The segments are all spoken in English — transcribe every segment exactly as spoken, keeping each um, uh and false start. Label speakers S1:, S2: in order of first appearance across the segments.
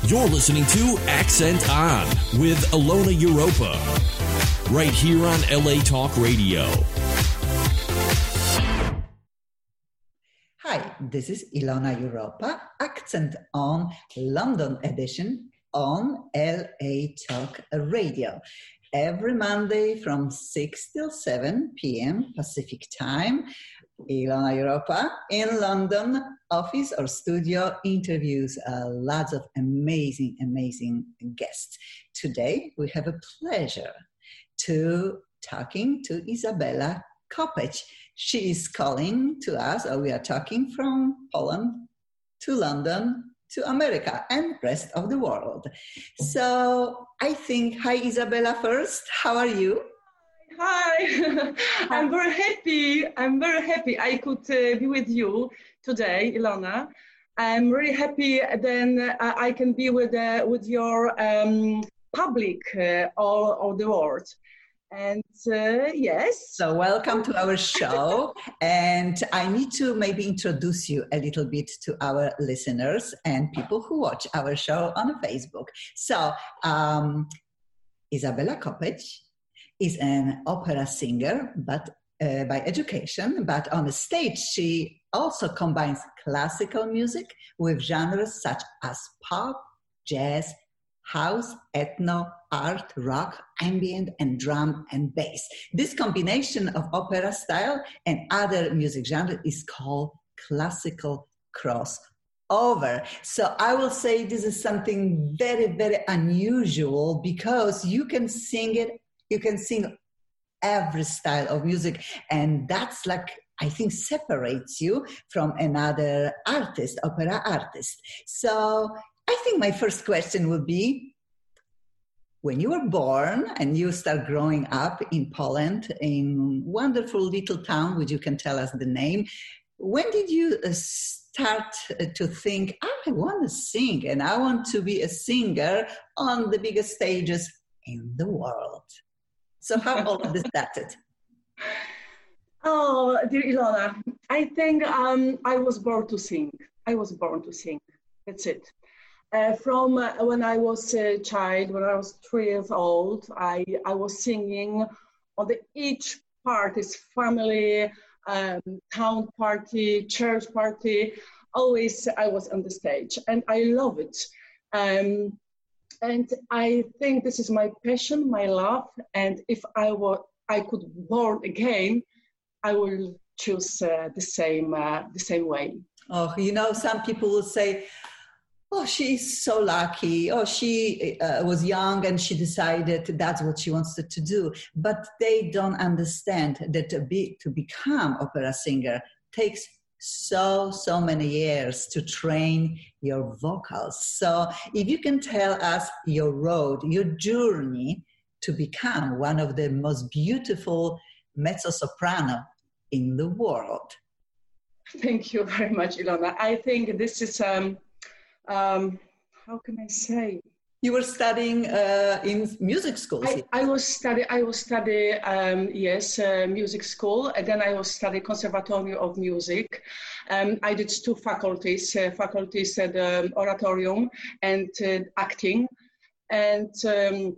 S1: You're listening to Accent On with Ilona Europa, right here on L A Talk Radio.
S2: Hi, this is Ilona Europa, Accent On London edition on L A Talk Radio. Every Monday from six till seven p.m. Pacific time, Ilona Europa in London office or studio interviews uh, lots of amazing, amazing guests. Today, we have a pleasure to talking to Izabela Kopeć. She is calling to us, or we are talking from Poland to London to America and rest of the world. So I think, hi Izabela first, how are you?
S3: Hi, I'm very happy. I'm very happy I could uh, be with you today, Ilona. I'm really happy then uh, I can be with uh, with your um, public uh, all over the world. And uh, yes.
S2: So welcome to our show. And I need to maybe introduce you a little bit to our listeners and people who watch our show on Facebook. So um, Izabela Kopeć is an opera singer, but uh, by education, but on the stage she also combines classical music with genres such as pop, jazz, house, ethno, art, rock, ambient, and drum and bass. This combination of opera style and other music genres is called classical crossover. So I will say this is something very, very unusual because you can sing it, you can sing every style of music, and that's like, I think, separates you from another artist, opera artist. So I think my first question would be, when you were born and you start growing up in Poland, in wonderful little town, which you can tell us the name, when did you start to think, oh, I want to sing and I want to be a singer on the biggest stages in the world? So how all of this started?
S3: Oh, dear Ilona, I think um, I was born to sing. I was born to sing. That's it. Uh, from uh, when I was a child, when I was three years old, I, I was singing on the each party's family, um, town party, church party. Always I was on the stage, and I love it. Um, and I think this is my passion, my love. And if I were, I could born again, I will choose uh, the same uh, the same way.
S2: Oh, you know, some people will say, oh, she's so lucky. Oh, she uh, was young and she decided that's what she wants to do. But they don't understand that to, be, to become opera singer takes so, so many years to train your vocals. So if you can tell us your road, your journey to become one of the most beautiful mezzo-soprano in the world.
S3: Thank you very much, Ilona. I think this is... Um, Um, how can I say?
S2: You were studying uh, in music school.
S3: I, I was study. I was study. Um, yes, uh, music school, and then I was study Conservatory of Music. Um, I did two faculties: uh, faculties at um, oratorium and uh, acting. And um,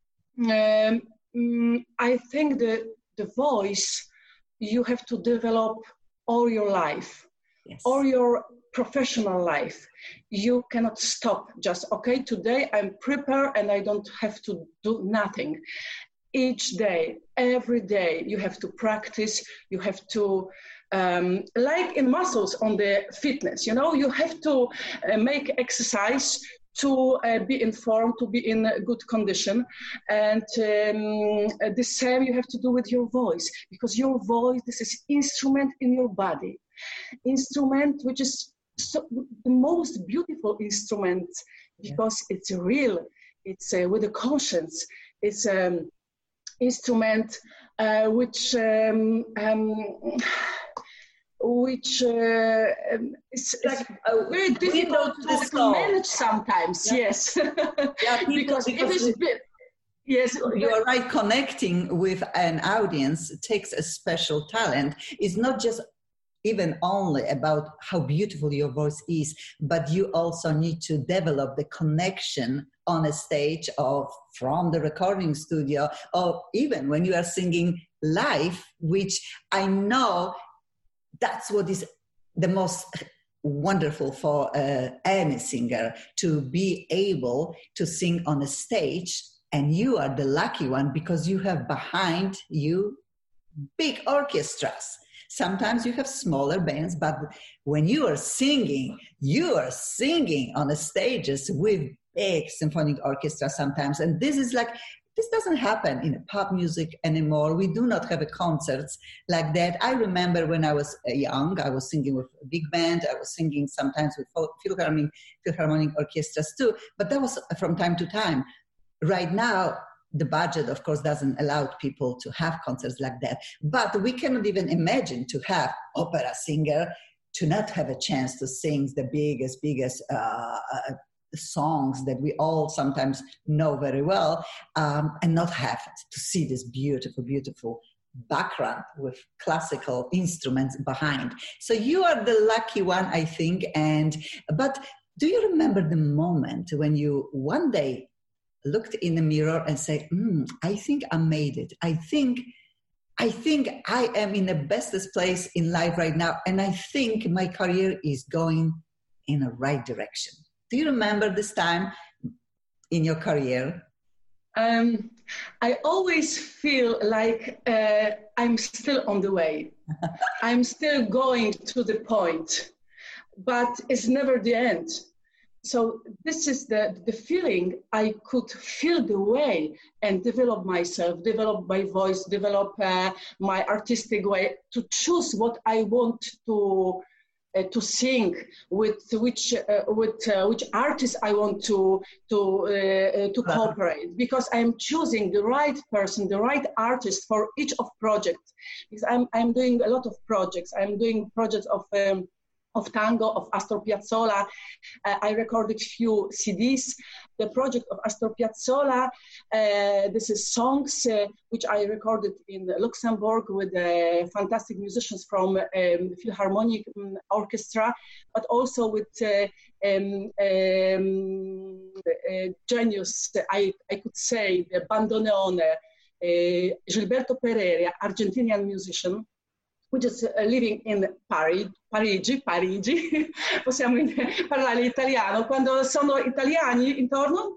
S3: um, I think the the voice you have to develop all your life, yes. all your professional life. You cannot stop just, okay, today I'm prepared and I don't have to do nothing. Each day, every day, you have to practice, you have to, um, like in muscles on the fitness, you know, you have to uh, make exercise to uh, be in form, to be in a good condition. And um, the same you have to do with your voice, because your voice, this is instrument in your body. Instrument which is so, the most beautiful instrument, because yeah. it's real, it's uh, with a conscience, it's an um, instrument uh, which um, um, which uh, um, is like uh, very difficult to, to manage sometimes. Yeah. Yes,
S2: yeah,
S3: because, because it is. Bit, yes,
S2: you are right. Connecting with an audience takes a special talent. It's not just even only about how beautiful your voice is, but you also need to develop the connection on a stage or from the recording studio, or even when you are singing live, which I know that's what is the most wonderful for uh, any singer, to be able to sing on a stage. And you are the lucky one because you have behind you big orchestras. Sometimes you have smaller bands, but when you are singing, you are singing on the stages with big symphonic orchestra sometimes. And this is like, this doesn't happen in pop music anymore. We do not have a concerts like that. I remember when I was young, I was singing with a big band. I was singing sometimes with philharmonic, philharmonic orchestras too, but that was from time to time. Right now, the budget, of course, doesn't allow people to have concerts like that. But we cannot even imagine to have opera singer to not have a chance to sing the biggest, biggest uh, uh, songs that we all sometimes know very well, um, and not have to see this beautiful, beautiful background with classical instruments behind. So you are the lucky one, I think. And but do you remember the moment when you one day looked in the mirror and said, mm, I think I made it. I think, I think I am in the bestest place in life right now. And I think my career is going in the right direction. Do you remember this time in your career?
S3: Um, I always feel like uh, I'm still on the way. I'm still going to the point, but it's never the end. So this is the, the feeling I could feel the way and develop myself, develop my voice, develop uh, my artistic way to choose what I want to uh, to sing, with which uh, with uh, which artist I want to to uh, to cooperate, because I'm choosing the right person, the right artist for each of projects. Because I'm I'm doing a lot of projects. I'm doing projects of. Um, of tango, of Astor Piazzolla. Uh, I recorded few C Ds. The project of Astor Piazzolla, uh, this is songs uh, which I recorded in Luxembourg with uh, fantastic musicians from um, Philharmonic um, Orchestra, but also with uh, um, um, uh, genius, I, I could say, the bandoneone, uh, Gilberto Pereira, Argentinian musician, which is uh, living in Paris, Parigi, Parigi, possiamo parlare italiano, quando sono italiani intorno.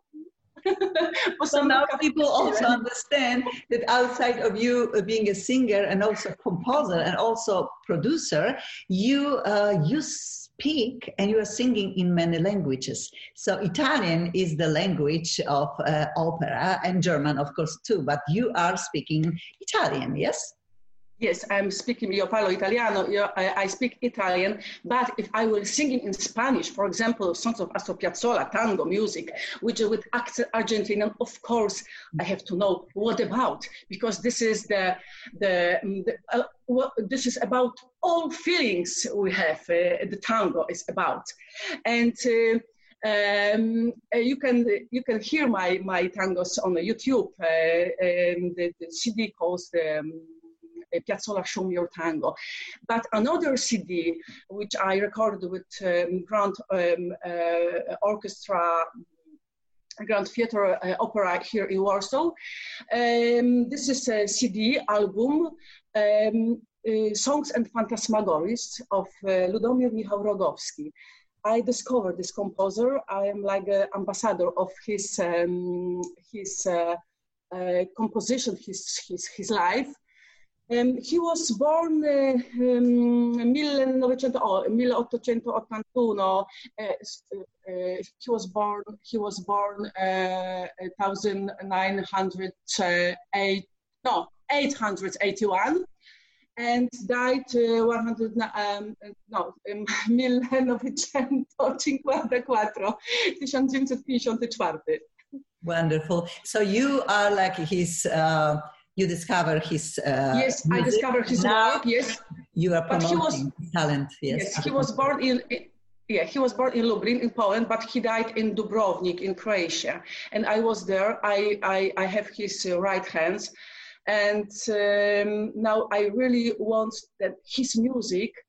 S2: So now people also understand that outside of you being a singer and also composer and also producer, you uh, you speak and you are singing in many languages. So Italian is the language of uh, opera, and German, of course, too, but you are speaking Italian, yes?
S3: Yes, I'm speaking, io parlo italiano, io, I, I speak Italian, but if I were singing in Spanish, for example, songs of Astor Piazzolla, tango music, which is with accent Argentinian, of course, I have to know what about, because this is the, the, the uh, what, this is about all feelings we have, uh, the tango is about. And uh, Um, uh, you can you can hear my, my tangos on YouTube, uh, and the, the C D calls um, Piazzolla Show Me Your Tango. But another C D, which I recorded with um, Grand um, uh, Orchestra, Grand Theatre uh, Opera here in Warsaw. Um, this is a C D album, um, uh, Songs and Phantasmagories of uh, Ludomir Michał Rogowski. I discovered this composer. I am like an ambassador of his um, his uh, uh, composition, his his his life. Um, he was born uh, um, mille ottocentottantuno. Uh, uh, he was born. He was born uh, nineteen oh eight. No, eight hundred eighty-one. And died uh, one hundred, um, no, millenovecentocinquantaquattro, millenovecentocinquantaquattro.
S2: Wonderful. So you are like his, uh, you discover his uh,
S3: Yes, music. I discovered his
S2: now
S3: work, yes.
S2: You are promoting
S3: was,
S2: his talent, yes.
S3: Yes, he was born in, yeah, he was born in Lublin in Poland, but he died in Dubrovnik in Croatia. And I was there, I, I, I have his uh, right hands. And um, now I really want that his music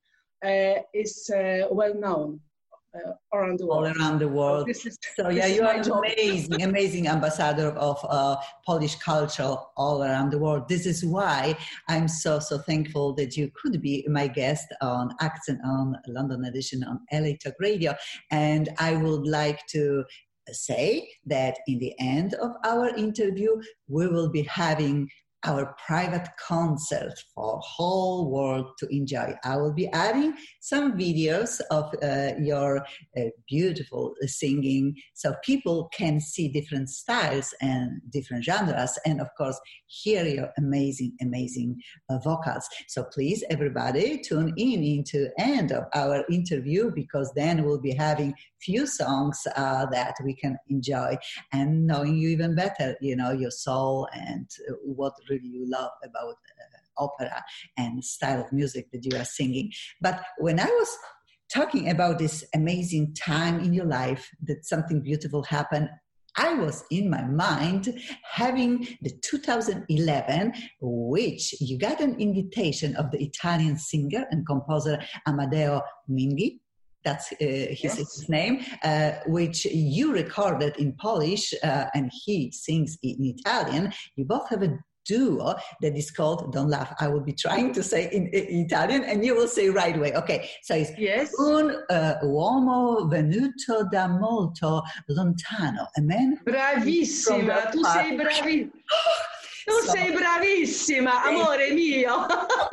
S3: uh, is uh, well known uh, around the world.
S2: All around the world. So,
S3: this is,
S2: so
S3: this
S2: yeah,
S3: is
S2: you are
S3: my job.
S2: amazing, amazing ambassador of uh, Polish culture all around the world. This is why I'm so, so thankful that you could be my guest on Accent On, London edition on L A Talk Radio. And I would like to say that in the end of our interview, we will be having our private concert for whole world to enjoy. I will be adding some videos of uh, your uh, beautiful singing so people can see different styles and different genres and of course hear your amazing, amazing uh, vocals. So please everybody tune in into end of our interview because then we'll be having few songs uh, that we can enjoy and knowing you even better, you know, your soul and uh, what really you love about uh, opera and style of music that you are singing. But when I was talking about this amazing time in your life that something beautiful happened, I was in my mind having the two thousand eleven, which you got an invitation of the Italian singer and composer Amedeo Minghi. That's uh, his, yes. his name, uh, which you recorded in Polish uh, and he sings in Italian. You both have a duo that is called, don't laugh, I will be trying to say in, in Italian and you will say right away. Okay, so it's
S3: yes.
S2: Un uh, uomo venuto da molto lontano. A man.
S3: Bravissima, tu sei bravissima. Tu so, sei bravissima, amore mio.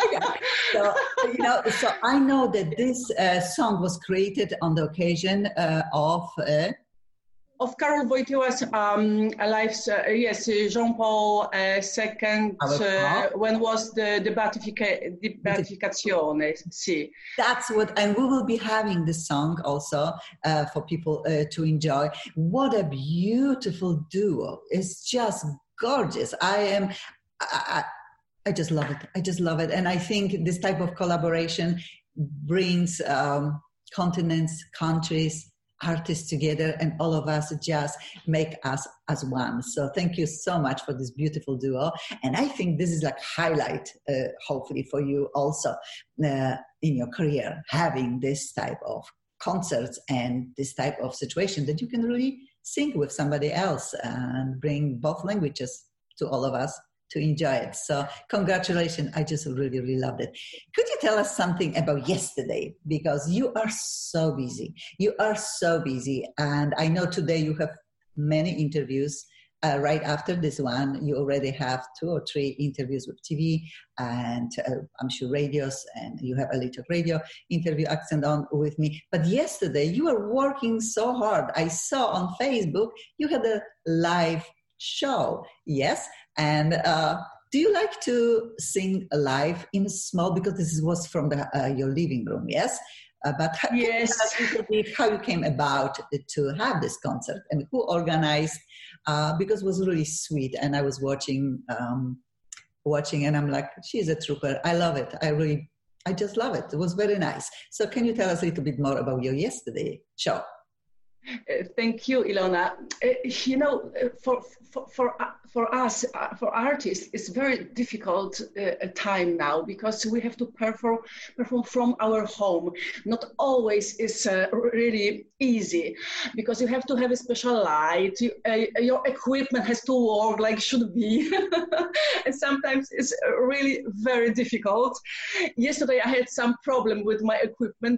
S2: so, you know, so I know that this uh, song was created on the occasion uh, of... Uh,
S3: of Karol Wojtyła's um, life, uh, yes, Jean-Paul uh, second, uh, when was the, the beatifica- the beatificazione, sì.
S2: That's what, and we will be having this song also uh, for people uh, to enjoy. What a beautiful duo. It's just gorgeous. I am, I, I just love it. I just love it. And I think this type of collaboration brings um, continents, countries, artists together, and all of us just make us as one. So thank you so much for this beautiful duo. And I think this is like highlight, uh, hopefully for you also uh, in your career, having this type of concerts and this type of situation that you can really sing with somebody else and bring both languages to all of us to enjoy it. So congratulations. I just really, really loved it. Could you tell us something about yesterday? Because you are so busy. You are so busy. And I know today you have many interviews. Uh, right after this one, you already have two or three interviews with T V and uh, I'm sure radios, and you have a little radio interview Accent On with me. But yesterday you were working so hard. I saw on Facebook you had a live show. Yes. And uh, do you like to sing live in small, because this was from the, uh, your living room, yes? Uh, but how,
S3: yes.
S2: Can you tell us a little bit how you came about to have this concert and who organized, uh, because it was really sweet. And I was watching, um, watching and I'm like, she's a trooper. I love it. I really, I just love it. It was very nice. So can you tell us a little bit more about your yesterday show?
S3: Uh, thank you, Ilona. Uh, you know, uh, for for for, uh, for us, uh, for artists, it's very difficult uh, time now because we have to perform perform from our home. Not always is uh, really easy because you have to have a special light. You, uh, your equipment has to work like should be, and sometimes it's really very difficult. Yesterday, I had some problem with my equipment.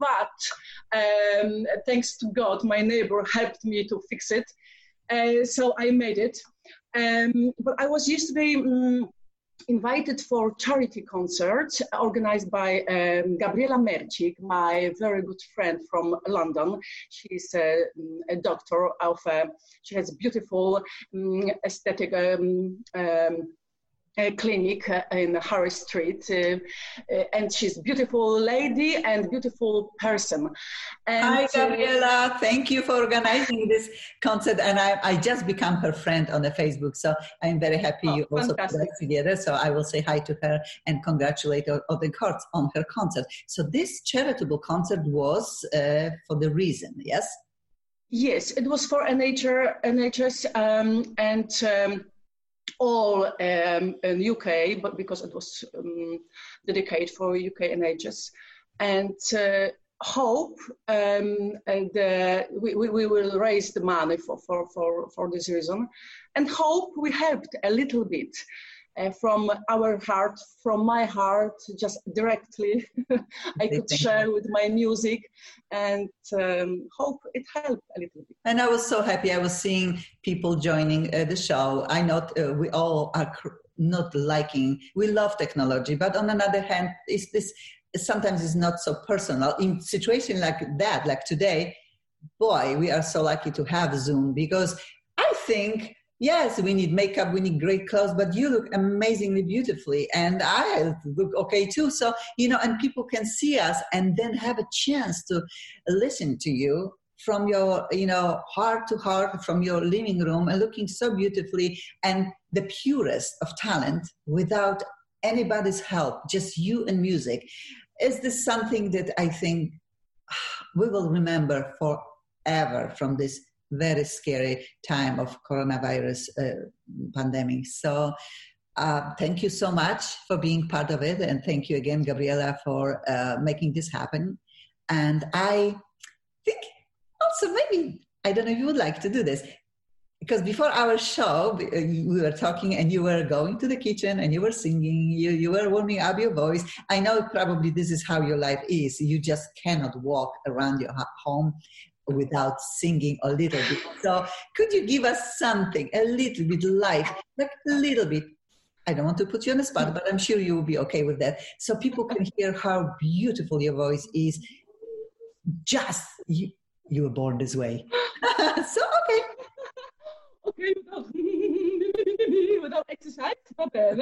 S3: But um, thanks to God, my neighbor helped me to fix it. Uh, so I made it. Um, but I was yesterday um, invited for charity concert organized by um, Gabriela Mercik, my very good friend from London. She's a, a doctor of, uh, she has beautiful um, aesthetic um, um, A clinic in Harris Street, uh, uh, and she's a beautiful lady and beautiful person. And,
S2: Hi, Gabriela. Uh, Thank you for organizing this concert. And I, I just become her friend on the Facebook, so I'm very happy oh, you also put us together. So I will say hi to her and congratulate her on the cards on her concert. So this charitable concert was uh, for the reason, yes?
S3: Yes, it was for N H S um, and. Um, all um, in U K, but because it was um, dedicated for U K N H S. and uh, hope um, and uh, we, we, we will raise the money for, for, for, for this reason, and hope we helped a little bit uh, from our heart, from my heart, just directly. I could share with my music, and um, hope it helped a little bit.
S2: And I was so happy. I was seeing people joining uh, the show. I know uh, we all are cr- not liking, we love technology, but on another hand, is this sometimes it's not so personal. In situation like that, like today, boy, we are so lucky to have Zoom, because I think, yes, we need makeup, we need great clothes, but you look amazingly beautifully, and I look okay too. So, you know, and people can see us and then have a chance to listen to you from your, you know, heart to heart, from your living room, and looking so beautifully, and the purest of talent without anybody's help, just you and music. Is this something that I think we will remember forever from this very scary time of coronavirus uh, pandemic? So uh, thank you so much for being part of it. And thank you again, Gabriela, for uh, making this happen. And I think also maybe, I don't know if you would like to do this, because before our show, we were talking and you were going to the kitchen and you were singing, you, you were warming up your voice. I know probably this is how your life is. You just cannot walk around your home without singing a little bit. So could you give us something, a little bit live, like a little bit? I don't want to put you on the spot, but I'm sure you will be okay with that. So people can hear how beautiful your voice is. Just, you, you were born this way. So, okay.
S3: Okay, without, without exercise, not bad.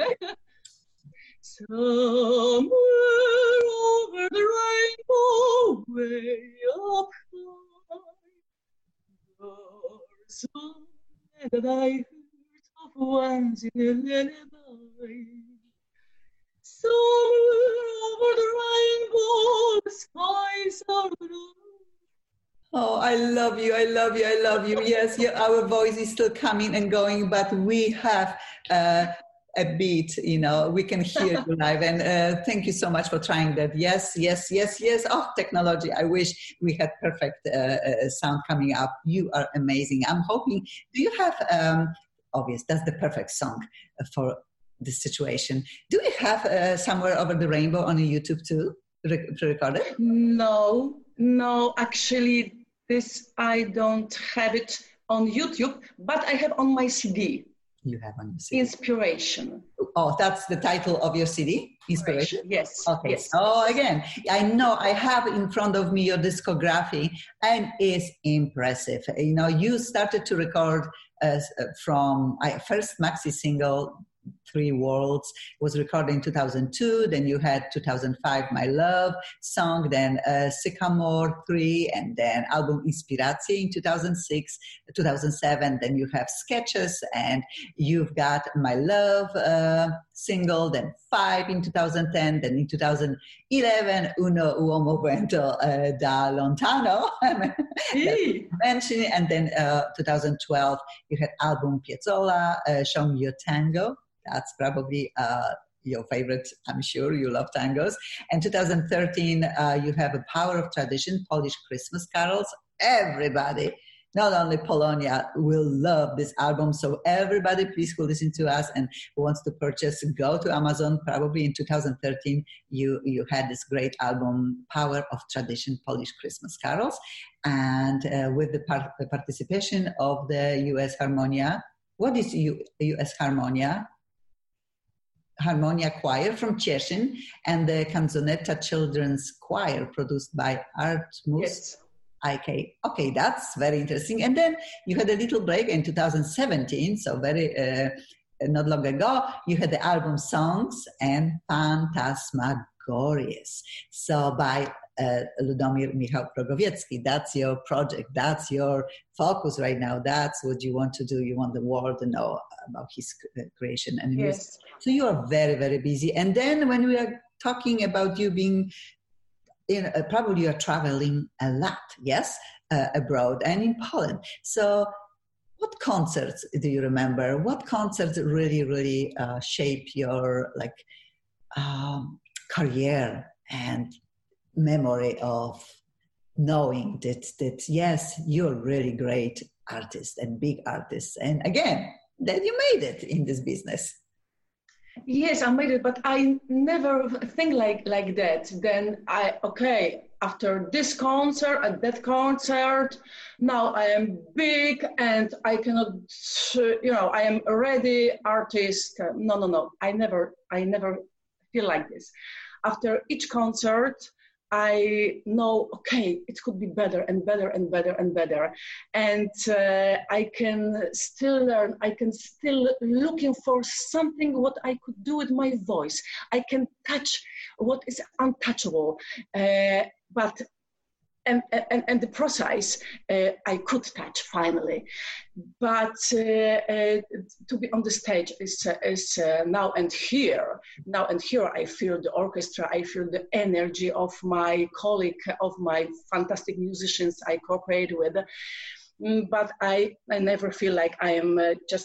S3: Somewhere over the rainbow, way up high, there's a song that I heard of once in a lullaby. Somewhere over the rainbow, the skies are blue.
S2: Oh, I love you. I love you. I love you. Yes, yeah, our voice is still coming and going, but we have uh, a beat, you know, we can hear you live. And uh, thank you so much for trying that. Yes, yes, yes, yes. Oh, technology. I wish we had perfect uh, uh, sound coming up. You are amazing. I'm hoping, do you have, um, obvious, that's the perfect song for this situation. Do you have uh, Somewhere Over the Rainbow on YouTube too, re- to record it?
S3: No, no, actually, this, I don't have it on YouTube, but I have on my C D.
S2: You have on your C D.
S3: Inspiration.
S2: Oh, that's the title of your C D? Inspiration?
S3: Yes.
S2: Okay.
S3: Yes.
S2: So again, I know I have in front of me your discography, and it's impressive. You know, you started to record uh, from I, first maxi single, Three Worlds, was recorded in two thousand two. Then you had two thousand five, My Love song, then uh, Sycamore three, and then album Inspiracje in two thousand six, two thousand seven. Then you have Sketches, and you've got My Love uh, single, then Five in two thousand ten, then in two thousand eleven, Uno Uomo Vento uh, da Lontano, mentioning, and then uh, two thousand twelve, you had album Piazzolla, uh, Show Me Your Tango. That's probably uh, your favorite. I'm sure you love tangos. And two thousand thirteen, uh, you have A Power of Tradition, Polish Christmas carols. Everybody, not only Polonia, will love this album. So everybody, please, who listen to us and who wants to purchase, go to Amazon. Probably in two thousand thirteen, you, you had this great album, Power of Tradition, Polish Christmas carols. And uh, with the, part, the participation of the U S Harmonia. What is U, U S Harmonia? Harmonia Choir from Cieszyn, and the Canzonetta Children's Choir produced by Artmus
S3: Yes.
S2: I K. Okay, that's very interesting. And then you had a little break in two thousand seventeen, so very uh, not long ago, you had the album Songs and Phantasmagorious. So by uh, Ludomir Michał Progowiecki. That's your project. That's your focus right now. That's what you want to do. You want the world to know about his creation and
S3: Yes.
S2: music. So you are very, very busy. And then when we are talking about you being, in, uh, probably you are traveling a lot, yes, uh, abroad and in Poland. So what concerts do you remember? What concerts really, really uh, shape your like um, career and memory of knowing that, that yes, you're really great artist and big artist. And again, that you made it in this business.
S3: Yes, I made it, but I never think like like that. Then I, okay, after this concert and that concert, now I am big and I cannot, you know, I am a ready artist. No, no, no. I never, I never feel like this. After each concert, I know, okay, it could be better and better and better and better. And uh, I can still learn, I can still looking for something what I could do with my voice. I can touch what is untouchable. Uh, but And, and, and the process uh, I could touch finally, but uh, uh, to be on the stage is, uh, is uh, now and here. Now and here I feel the orchestra, I feel the energy of my colleague, of my fantastic musicians I cooperate with, mm, but I, I never feel like I am uh, just,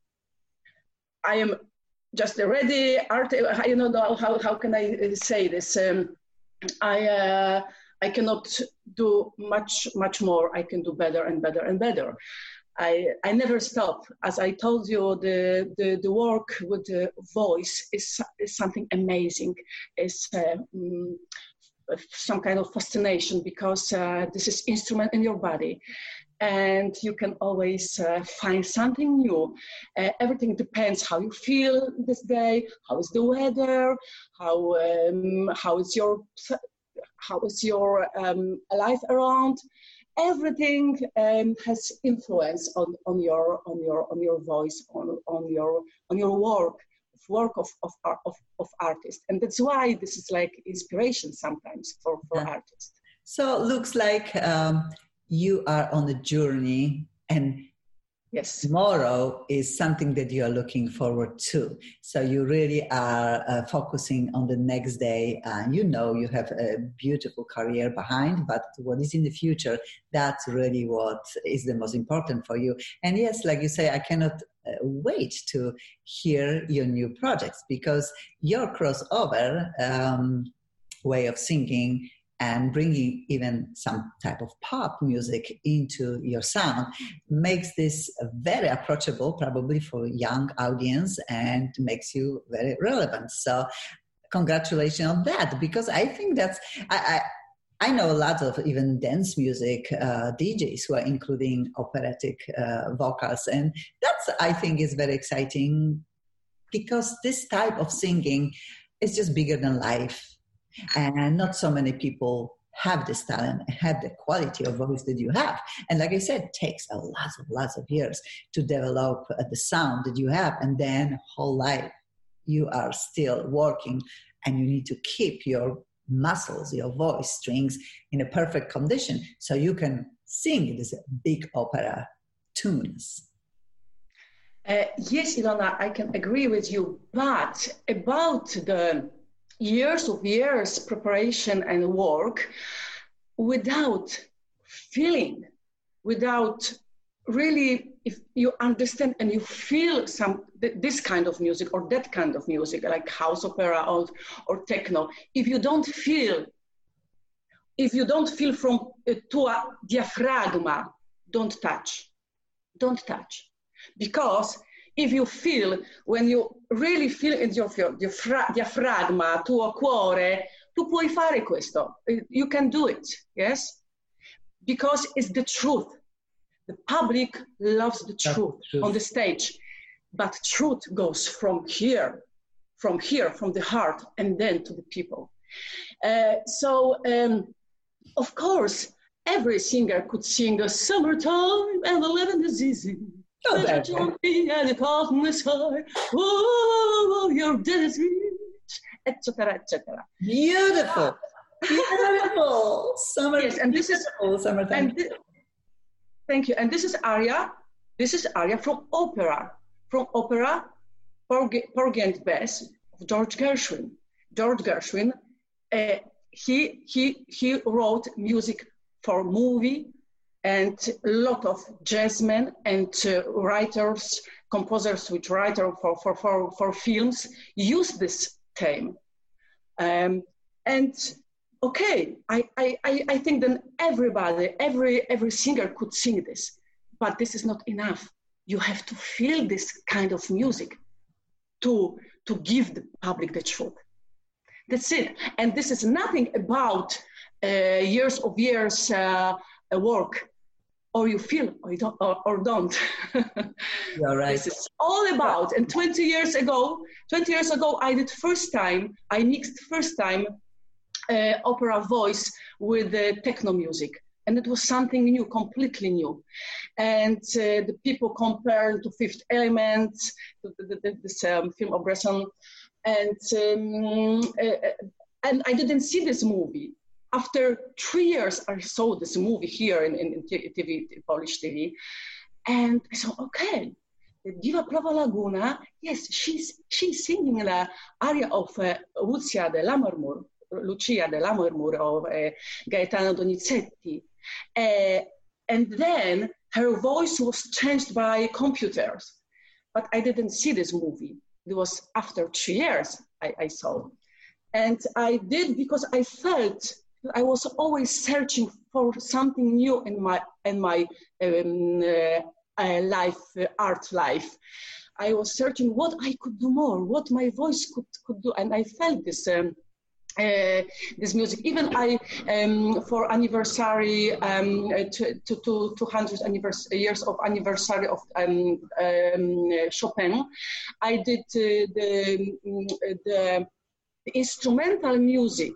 S3: I am just a ready art, I don't know how, how can I say this, um, I, uh, I cannot do much, much more. I can do better and better and better. I, I never stop. As I told you, the, the, the work with the voice is, is something amazing. It's uh, um, some kind of fascination because uh, this is instrument in your body. And you can always uh, find something new. Uh, everything depends how you feel this day, how is the weather, how, um, how is your... how is your um, life around? Everything um, has influence on, on your on your on your voice, on, on your on your work, work of of, of of artists, and that's why this is like inspiration sometimes for for yeah. artists.
S2: So it looks like um, you are on a journey, and
S3: yes,
S2: tomorrow is something that you are looking forward to. So you really are uh, focusing on the next day. And you know you have a beautiful career behind, but what is in the future, that's really what is the most important for you. And yes, like you say, I cannot uh, wait to hear your new projects, because your crossover um, way of singing and bringing even some type of pop music into your sound makes this very approachable, probably for young audience, and makes you very relevant. So congratulations on that, because I think that's, I, I, I know a lot of even dance music uh, D Js who are including operatic uh, vocals. And that's, I think, is very exciting, because this type of singing is just bigger than life. And not so many people have this talent, have the quality of voice that you have. And like I said, it takes a lot of, lots of years to develop uh, the sound that you have. And then whole life, you are still working, and you need to keep your muscles, your voice strings in a perfect condition so you can sing these big opera tunes.
S3: Uh, yes, Ilona, I can agree with you. But about the years of years preparation and work, without feeling, without really, if you understand and you feel some this kind of music or that kind of music, like house opera or, or techno, if you don't feel, if you don't feel from uh, to a diaphragma, don't touch, don't touch, because if you feel, when you really feel in your diafra- diafragma, tuo cuore, tu puoi fare questo. You can do it, yes? Because it's the truth. The public loves the truth, truth on the stage. But truth goes from here, from here, from the heart, and then to the people. Uh, so, um, of course, every singer could sing a summertime and the living is easy. Oh, you're dizzy, et cetera, et cetera.
S2: Beautiful, beautiful summer.
S3: Yes, and this is
S2: summertime.
S3: And th- thank you. And this is aria. This is aria from opera, from opera, Porgy and Bess of George Gershwin. George Gershwin, uh, he he he wrote music for movie. And a lot of jazzmen and uh, writers, composers which write for, for, for, for films use this theme. Um, and okay, I, I, I think then everybody, every, every singer could sing this, but this is not enough. You have to feel this kind of music to, to give the public the truth. That's it. And this is nothing about uh, years of years uh, work, or you feel or you don't. Or, or don't.
S2: You're right.
S3: This is all about. And twenty years ago, twenty years ago, I did first time, I mixed first time uh, opera voice with uh, techno music. And it was something new, completely new. And uh, the people compared to Fifth Element, to the, the, the, this um, film of Bresson. And, um, uh, and I didn't see this movie. After three years, I saw this movie here in, in, in T V, Polish T V. And I said, okay, Diva Prava Laguna, yes, she's, she's singing the aria of uh, Lucia de Lammermoor, Lucia de Lammermoor of uh, Gaetano Donizetti. Uh, and then her voice was changed by computers. But I didn't see this movie. It was after three years I, I saw. And I did because I felt I was always searching for something new in my, in my um, uh, uh, life, uh, art life. I was searching what I could do more, what my voice could, could do. And I felt this um, Uh, this music. Even I, um, for anniversary, um, to, to, to two hundred years of anniversary of um, um, Chopin, I did uh, the, the instrumental music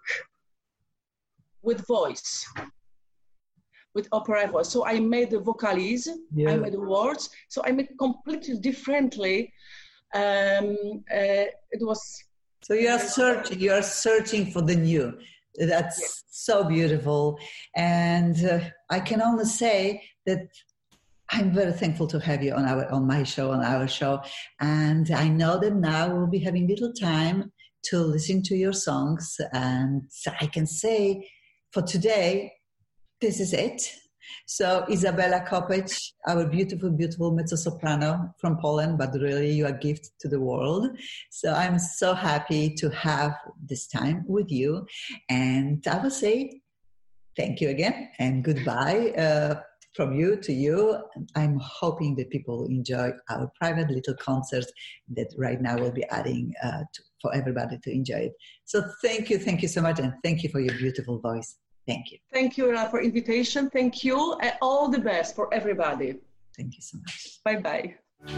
S3: with voice, with opera voice. So I made the vocalise, yeah. I made the words, so I made completely differently. Um, uh, it was
S2: So you are searching, you are searching for the new. That's yes. so beautiful. And uh, I can only say that I'm very thankful to have you on our, on my show, on our show. And I know that now we'll be having little time to listen to your songs. And I can say for today, this is it. So Izabela Kopeć, our beautiful, beautiful mezzo-soprano from Poland, but really you are a gift to the world. So I'm so happy to have this time with you. And I will say thank you again and goodbye uh, from you to you. I'm hoping that people enjoy our private little concerts that right now we'll be adding uh, to, for everybody to enjoy it. So thank you, thank you so much, and thank you for your beautiful voice. Thank you.
S3: Thank you uh, for invitation. Thank you. And all the best for everybody.
S2: Thank you so much.
S3: Bye-bye.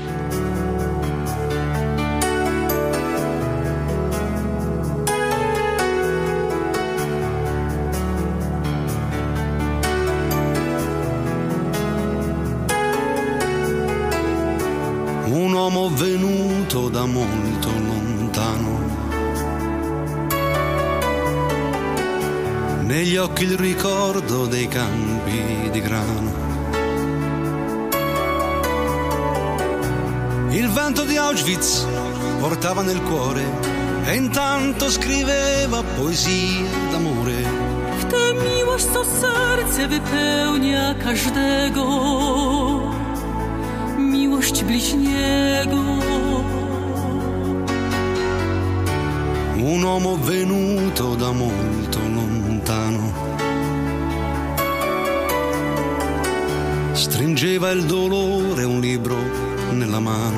S4: Un uomo venuto da molto lontano, negli occhi il ricordo dei campi di grano. Il vento di Auschwitz portava nel cuore e intanto scriveva poesie d'amore.
S5: Tę miłość, co serce wypełnia każdego, miłość bliźniego.
S4: Un uomo venuto da molto lontano, stringeva il dolore un libro nella mano.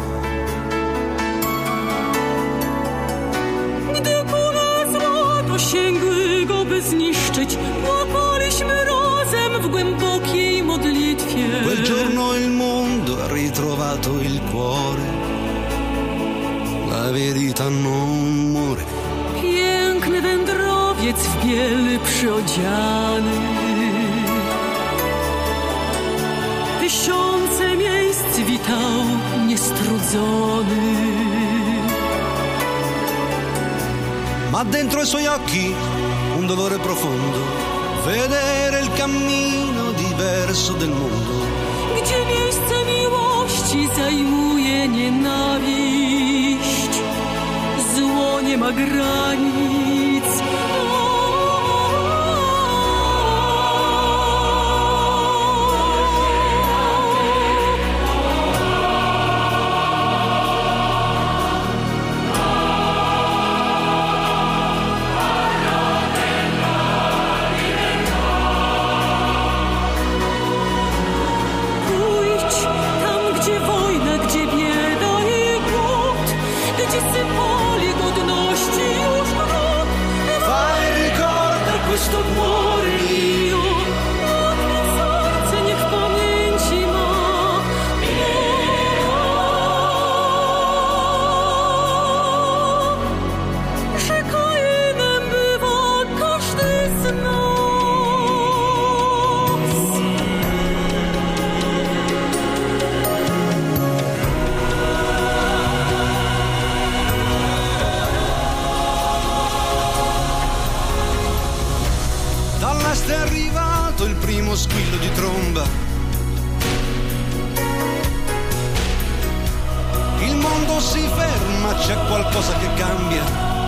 S5: Gdy kule złoto sięgły go, by zniszczyć, łapaliśmy razem w głębokiej modlitwie.
S4: Quel giorno il mondo ha ritrovato il cuore, la verità non muore.
S5: Piękny wędrowiec w biel przyodziany, tysiące miejsc witał niestrudzony.
S4: Ma dentro i suoi occhi un dolore profondo, vedere il cammino diverso del mondo.
S5: Gdzie miejsce miłości zajmuje nienawiść, zło nie ma granic.
S4: mondo si ferma, c'è qualcosa che cambia.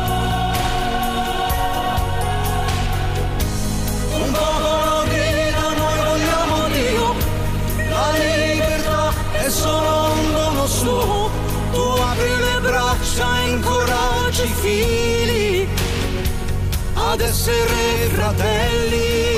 S4: Un popolo grida, noi vogliamo Dio, la libertà è solo un dono suo. Tu apri le braccia e incoraggi i figli ad essere fratelli.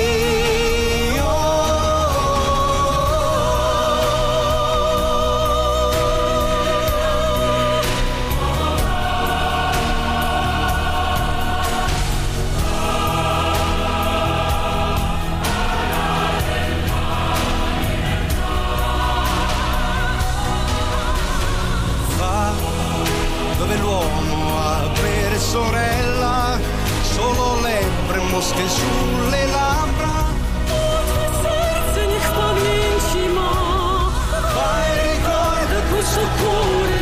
S4: Sorella, solo lepre, mosche sulle labbra.
S5: Twoje serce niech pamięci ma.
S4: Fai ricorda
S5: Questo cuore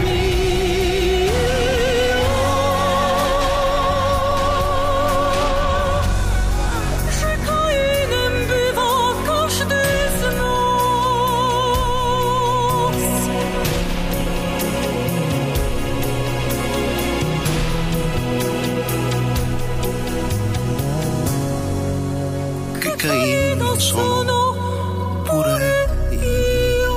S5: mio, że Kainem bywa każdy z nas.
S4: che Caino sono pure
S5: io.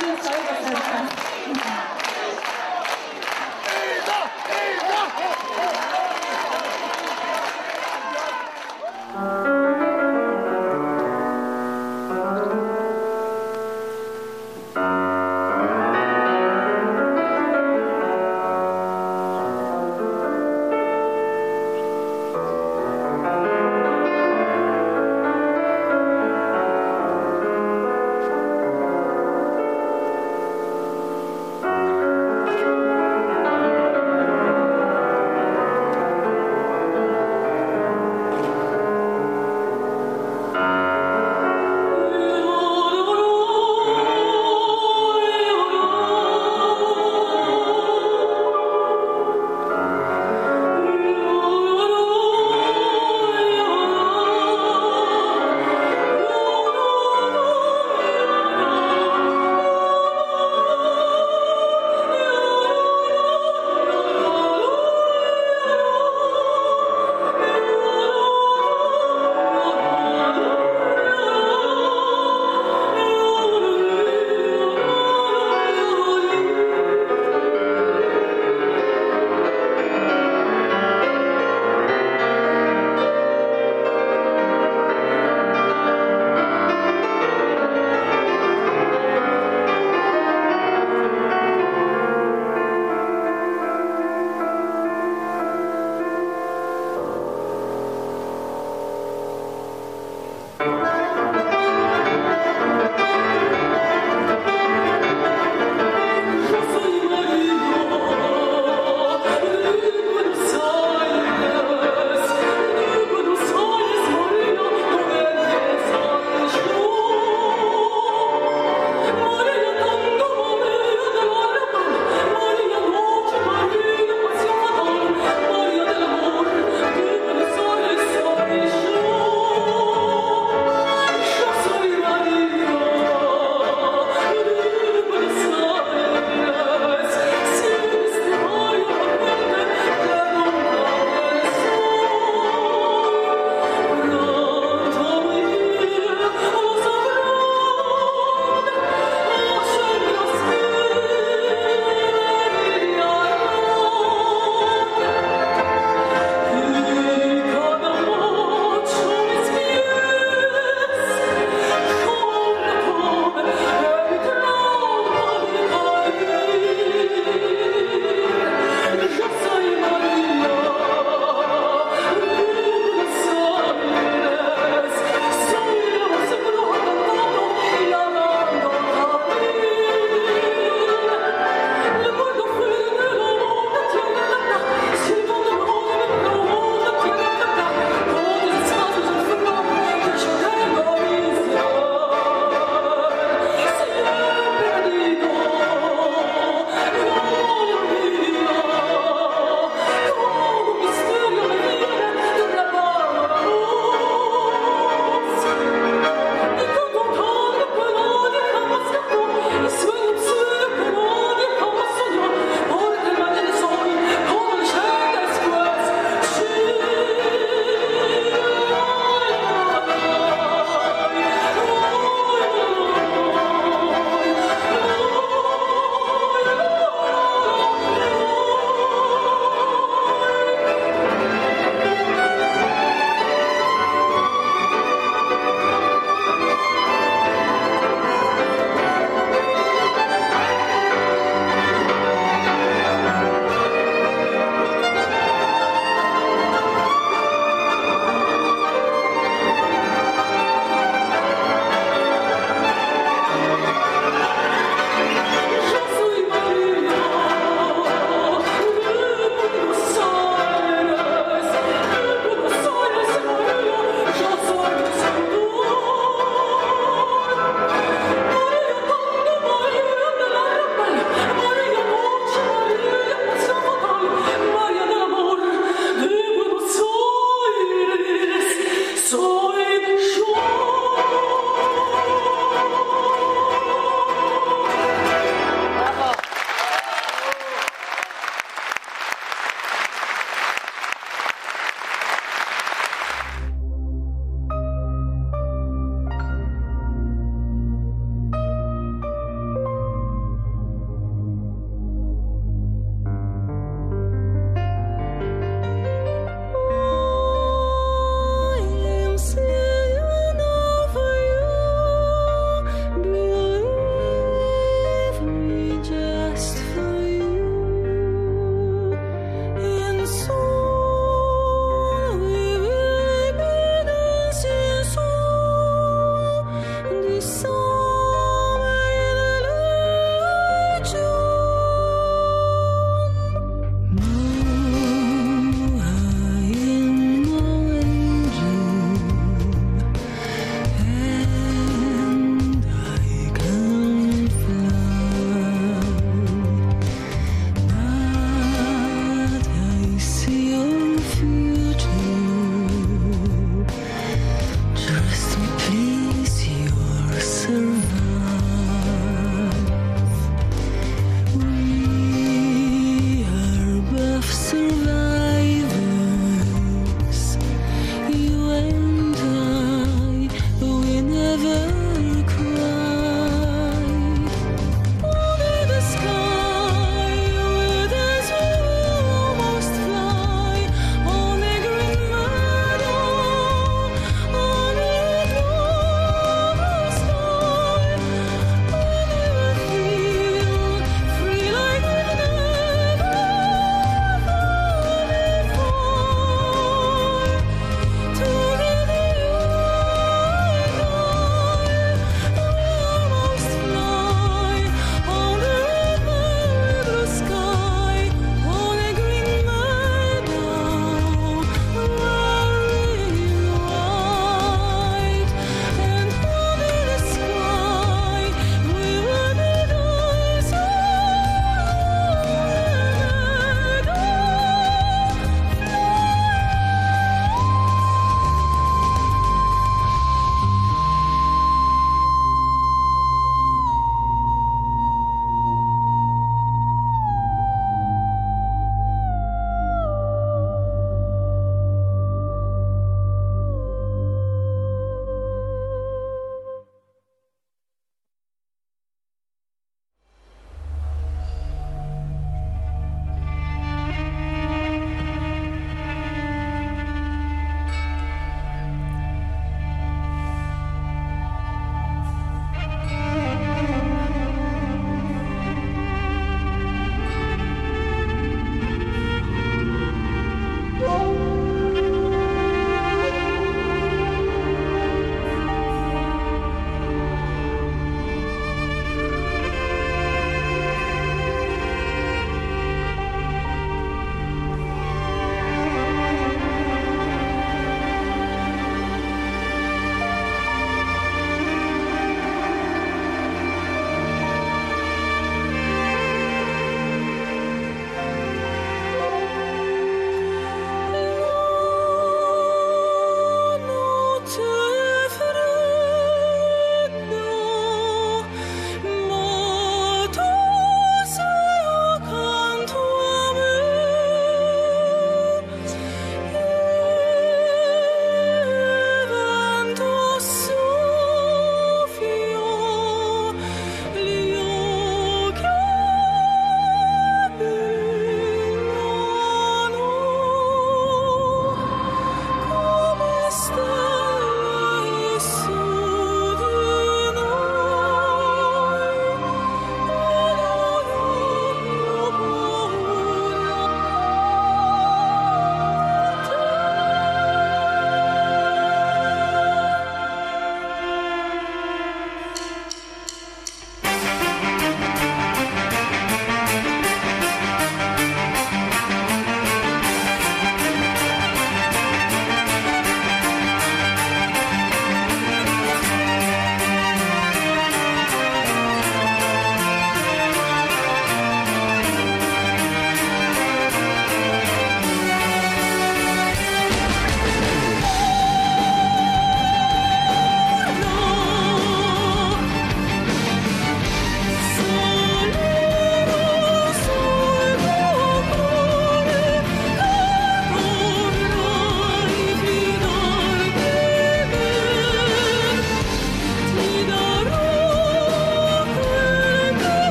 S2: Dziękuję z całego serca.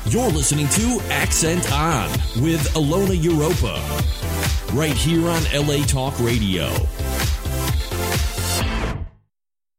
S1: You're listening to Accent On with Ilona Europa, right here on L A Talk Radio.